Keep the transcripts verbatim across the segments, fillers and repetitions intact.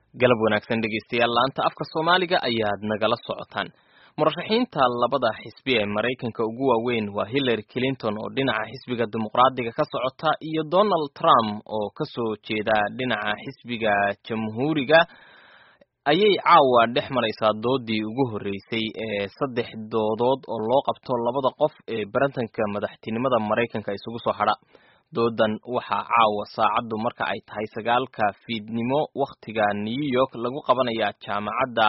galab wanaagsan dhegeystayaal laanta afka Soomaaliga ayaad nagala socotaan. Murashaxiinta labada xisbi ee Mareykanka ugu waaweyn waa Hillary Clinton oo dhinaca xisbiga dimuqraadiga ka socota iyo Donald Trump oo ka soo jeeda dhinaca xisbiga jamhuuriga ayay caawa dhex maraysaa doodii ugu horeysay ee saddex doodood oo loo qabto labada qof ee barantanka madaxtinimada Mareykanka isugu soo hadha. doodan waxaa caawa saacadu marka ay tahay sagaalka fiidnimo waqtiga New York lagu qabanayaa jaamacadda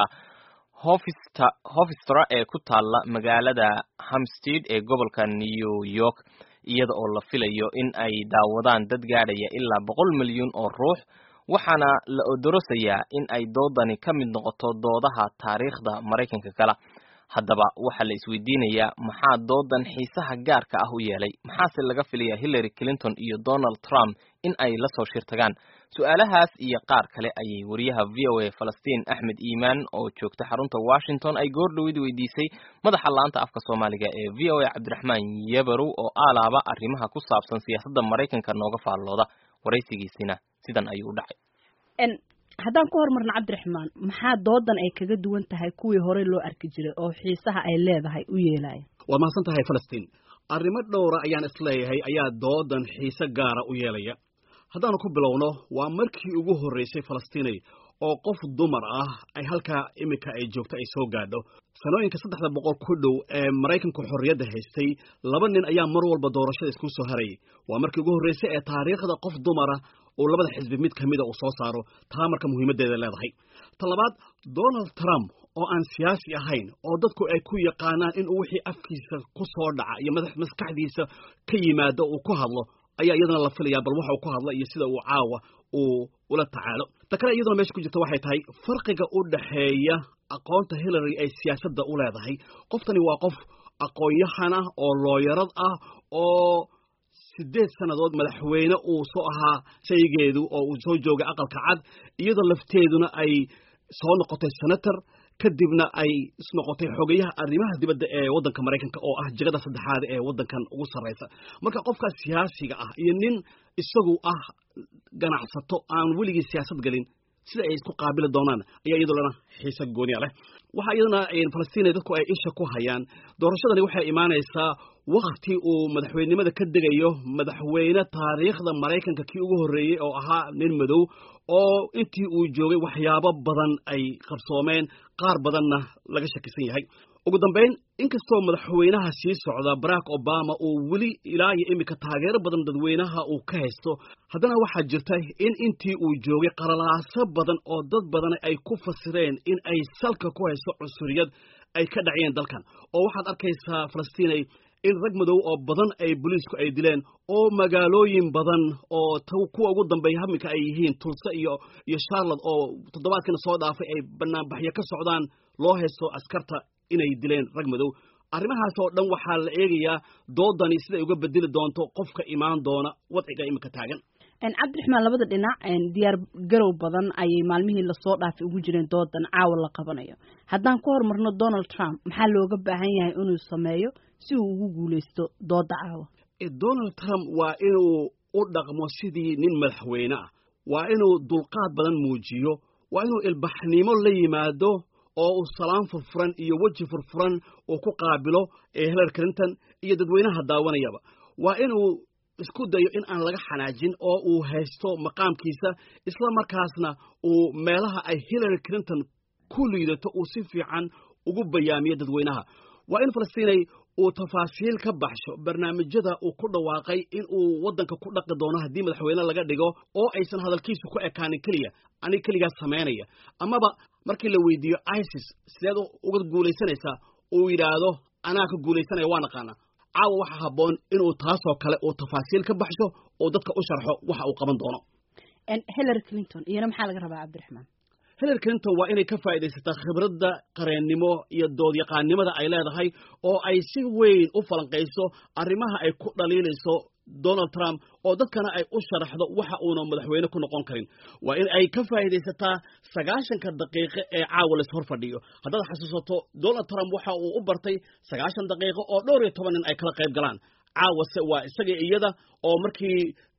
Hofstra ee ku taala magaalada Hampstead ee gobolka New York, iyada oo la filayo in ay daawadaan dad gaadhaya ilaa boqol milyan oo ruux, waxaana la odorosayaa in ay doodani ka mid noqoto doodaha taariikhda Mareykanka kala. haddaba waxa la isweydiinayaa maxaa doodan xiisaha gaarka ah u yeelay, maxaase laga filayaa Hillary Clinton iyo Donald Trump in ay la soo shirtagaan. su'aalahaas iyo qaar kale ayay wariyaha V O A Falastiin Axmed Iimaan oo joogta xarunta Washington ay goor dhaweyd weydiisay madaxa laanta afka Soomaaliga ee V O A Cabdiraxmaan Yabarow oo aalaaba arrimaha ku saabsan siyaasadda Mareykanka nooga faallooda. waraysigiisina sidan ayuu u dhacay. haddaan ku hormarno Cabdiraxmaan, maxaa doodan ay kaga duwan tahay kuwii hore loo arki jiray oo xiisaha ay leedahay u yeelay? waa mahadsan tahay Falastiin. arrimo dhowra ayaan isleeyahay ayaa doodan xiise gaara u yeelaya. haddaan ku bilowno, waa markii ugu horeysay Falastiinay oo qof dumar ah ay halkaa imika ay joogto ay soo gaadho. sanooyinka saddexda boqol ku dhow ee Mareykanku xorriyadda haystay, laba nin ayaa mar walba doorashada isku soo harayay. waa markii ugu horeysay ee taariikhda qof dumara oo labada xisbi mid kamida uu soo saaro, taa marka muhiimadeeda leedahay. ta labaad, Donald Trump oo aan siyaasi ahayn oo dadku ay ku yaqaanaan in uu wixii afkiisa ku soo dhaca iyo madax maskaxdiisa ka yimaado uu ku hadlo, ayaa iyadana la filayaa bal waxa uu ku hadla iyo sida uu caawa uu ula tacaalo. ta kale iyadana meesha ku jirta waxay tahay farqiga u dhaxeeya aqoonta Hillary ay siyaasadda u leedahay. qoftani waa qof aqoon-yahan ah oo looyarad ah oo sideed sannadood madaxweyne uu soo ahaa shaygeedu oo uu soo joogay aqalka cad, iyadoo lafteeduna ay soo noqotay senator, kadibna ay isnoqotay xogayaha arrimaha dibadda ee waddanka Mareykanka oo ah jagada saddexaad ee waddankan ugu sarreysa. marka qofka siyaasiga ah iyo nin isagu ah ganacsato aan weligii siyaasad galin, sida ay isku qaabili doonaan ayaa iyaduna xiise gooni leh. waxa iyaduna Falastiin dadku ay isha ku hayaan, doorashadani waxay imaanaysaa waqti uu madaxweynimada ka degayo madaxweyne taariikhda Mareykanka kii ugu horeeyay oo ahaa nin madow oo intii uu joogay waxyaabo badan ay qabsoomeen, qaar badanna laga shakisan yahay. ugu dambeyn, inkastoo madaxweynaha sii socda Barack Obama uu weli ilaa iyo imika taageero badan dadweynaha uu ka haysto, haddana waxaa jirta in intii uu joogay qalalaaso badan oo dad badan ay ku fasireen in ay salka ku hayso cunsuriyad ay ka dhaceen dalkan. oo waxaad arkaysaa Falastiinay in rag madow oo badan ay booliisku ay dileen, oo magaalooyin badan oo kuwa ugu dambeeya hamika ay yihiin Tulsa iyo iyo Charlotte oo toddobaadkana soo dhaafay ay banaanbaxyo ka socdaan loo haysto askarta inay dileen rag madow. arrimahaas oo dhan waxaa la eegayaa doodani sida ay uga bedeli doonto qofka imaan doona wadciga imika taagan. Cabdiraxmaan, labada dhinac diyaar garow badan ayay maalmihii la soo dhaafay ugu jireen doodan caawa la qabanayo. haddaan ku hormarno Donald Trump, maxaa looga baahan yahay inuu sameeyo si uu ugu guuleysto dooda caawa? Donald Trump waa inuu u dhaqmo sidii nin madaxweyne ah, waa inuu dulqaad badan muujiyo, waa inuu ilbaxnimo la yimaado oo uu salaam furfuran iyo weji furfuran oo ku qaabilo Hillary Clinton iyo dadweynaha daawanayaba. waa inuu isku dayo in aan laga xanaajin oo uu haysto maqaamkiisa, isla markaasna uu meelaha ay Hillary Clinton ku liidato uu si fiican ugu bayaamiyo dadweynaha. waa in Falastiinay uu tafaasiil ka baxsho barnaamijyada uu ku dhawaaqay in uu waddanka ku dhaqi doono haddii madaxweyne laga dhigo, oo aysan hadalkiisu ku ekaanin keliya aniga keligaas samaynaya, amaba markii la weydiiyo ISIS sideed uga guulaysanaysaa uu yidhaahdo anaa ka guulaysanaya waa naqaana. caawa waxa habboon inuu taasoo kale uu tafaasiil ka baxsho oo dadka u sharxo waxa uu qaban doono. Hillary Clinton iyana maxaa laga rabaa Cabdiraxmaan? Hillary Clinton waa inay ka faa'iidaysataa khibradda qareennimo iyo doodyaqaannimada ay leedahay oo ay si weyn u falanqayso arrimaha ay ku dhaliilayso Donald Trump oo dadkana ay u sharaxdo waxa uuna madaxweyne ku noqon karin. waa in ay ka faa'iidaysataa sagaashanka daqiiqo ee caawa la hor fadhiyo. haddaad xasuusato, Donald Trump waxa uu u bartay sagaashan daqiiqo oo dhowr iyo toban nin ay kala qayb galaan. caawase waa isaga iyada oo markii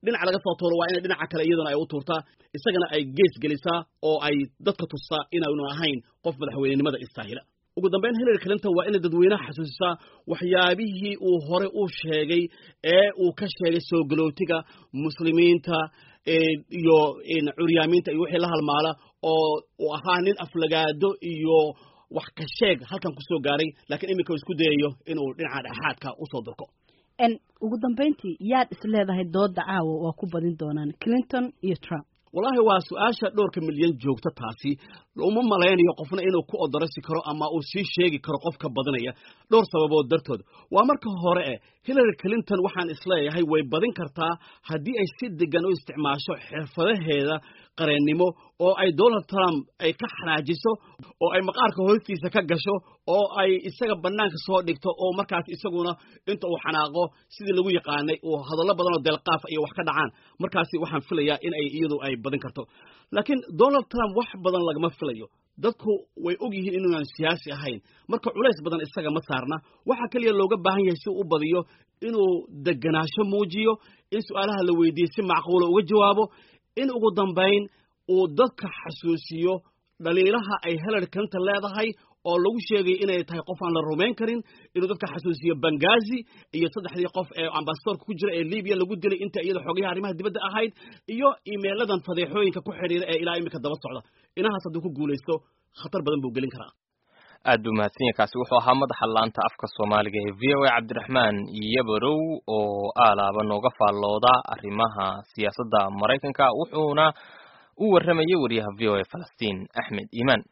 dhinaca laga soo tuuro waa inay dhinaca kale iyadana ay u tuurtaa isagana ay gees gelisaa oo ay dadka tustaa inaanu ahayn qof madaxweynenimada istaahila ugu dambeyn Hillary Clinton waa inay dadweynaha xasuusisaa waxyaabihii uu hore u sheegay ee uu ka sheegay soo galootiga muslimiinta iyo in curyaaminta iyo wixii la halmaala oo uu ahaa nin aflagaado iyo wax ka sheeg halkan ku soo gaaray laakiin imika isku dayayo inuu dhinaca dhaxaadka u soo durko en ugu dambeyntii yaad isleedahay dooda caawa waa ku badin doonaan Clinton iyo Trump wallahi waa su'aasha dhowrka milyan joogta taasi uma malaynayo qofna inuu ku odarasi karo ama uu sii sheegi karo qofka badanaya dhowr sababood dartood waa marka hore ee Hillary Clinton waxaan isleeyahay way badin kartaa haddii ay si degan u isticmaasho xirfadaheeda qareennimo oo ay Donald Trump ay ka xanaajiso oo ay maqaarka hoostiisa ka gasho oo ay isaga banaanka soo dhigto oo markaas isaguna inta uu xanaaqo sidii lagu yaqaanay oo hadallo badan oo deelqaaf iyo wax ka dhacaan markaas waxaan filayaa in ay iyadu ay badin karto laakiin Donald Trump wax badan lagama filayo dadku way og yihiin inuu aan siyaasi ahayn marka culays badan isaga ma saarna waxa kaliya looga baahan yahay si uu u badiyo inuu deganaansho muujiyo in su'aalaha la weydiiyo si macquul ah uga jawaabo in ugu dambeyn uu dadka xasuusiyo dhaliilaha ay Hillary Clinton leedahay oo lagu sheegay inay tahay qof aan la rumayn karin inuu dadka xasuusiyo Benghazi iyo saddexdii qof ee ambassadorka ku jira ee Libya lagu dilay inta iyada xogaha arrimaha dibadda ahayd iyo email-adan fadeexooyinka ku xiriira ee ilaa imika daba socda inahaas hadduu ku guulaysto khatar badan buu gelin karaa aad buu mahadsan yahay kaasi wuxuu ahaa madaxa laanta afka Soomaaliga ee V O A Cabdiraxmaan Yabarow oo aalaaba nooga faallooda arrimaha siyaasadda Mareykanka wuxuuna u warramayay wariyaha V O A Falastiin Axmed Iimaan